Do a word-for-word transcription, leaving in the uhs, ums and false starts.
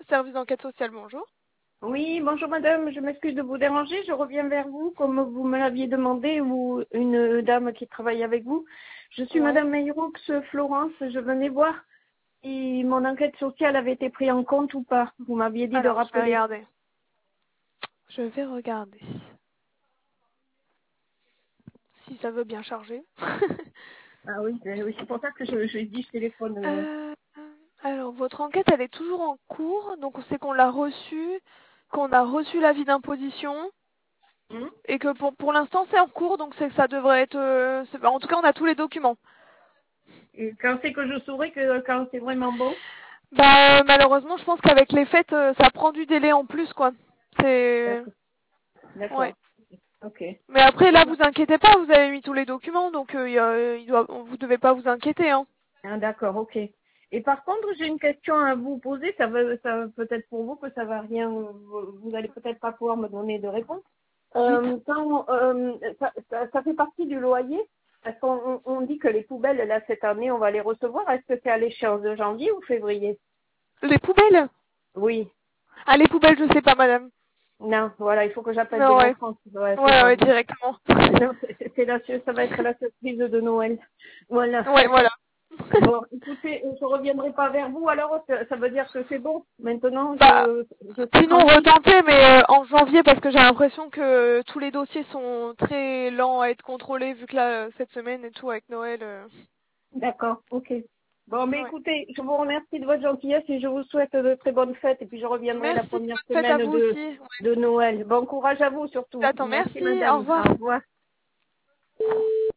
service d'enquête sociale, bonjour. Oui, bonjour madame, je m'excuse de vous déranger, je reviens vers vous comme vous me l'aviez demandé ou une dame qui travaille avec vous. Je suis Ouais. madame Meyroux Florence, je venais voir si mon enquête sociale avait été prise en compte ou pas. Vous m'aviez dit de Alors, je vais rappeler. regarder. Je vais regarder. Si ça veut bien charger. Ah oui, euh, oui, c'est pour ça que je, je dis je téléphone. euh. Euh, alors, votre enquête, elle est toujours en cours. Donc, c'est qu'on l'a reçue, qu'on a reçu l'avis d'imposition. Hmm. Et que pour, pour l'instant, c'est en cours. Donc, c'est que ça devrait être... euh, c'est- en tout cas, on a tous les documents. Et quand c'est que je saurai que quand c'est vraiment bon? Bah, euh, malheureusement, je pense qu'avec les fêtes, euh, ça prend du délai en plus, quoi. C'est... D'accord. Ouais. D'accord. Ok. Mais après, Bon, là, bah. vous inquiétez pas, vous avez mis tous les documents, donc euh, il y a- il doit, vous devez pas vous inquiéter, hein. Ah, d'accord, ok. Et par contre, j'ai une question à vous poser. Ça veut, ça peut-être pour vous que ça va rien, vous, vous allez peut-être pas pouvoir me donner de réponse. Dites. Euh, quand, euh, ça, ça, ça fait partie du loyer. Parce qu'on on, on dit que les poubelles là cette année, on va les recevoir. Est-ce que c'est à l'échéance de janvier ou février? Les poubelles? Oui. Ah, les poubelles, je sais pas, madame. Non, voilà, il faut que j'appelle de Non, mon ouais. France. Ouais, c'est Ouais, ça. ouais, directement. Non, c'est c'est la, ça va être la surprise de Noël. Voilà. Ouais, voilà. Bon, écoutez, je reviendrai pas vers vous, alors ça, ça veut dire que c'est bon. Maintenant, Bah, je, je suis sinon, tranquille. retentez, mais euh, en janvier, parce que j'ai l'impression que tous les dossiers sont très lents à être contrôlés, vu que là, euh, cette semaine et tout, avec Noël... euh, D'accord, ok. Bon, mais Ouais. écoutez, je vous remercie de votre gentillesse et je vous souhaite de très bonnes fêtes et puis je reviendrai la Merci, bonne première fête à semaine vous de, aussi. Ouais. de Noël. Bon courage à vous surtout. J'attends, Merci merci, au madame. revoir. Au revoir.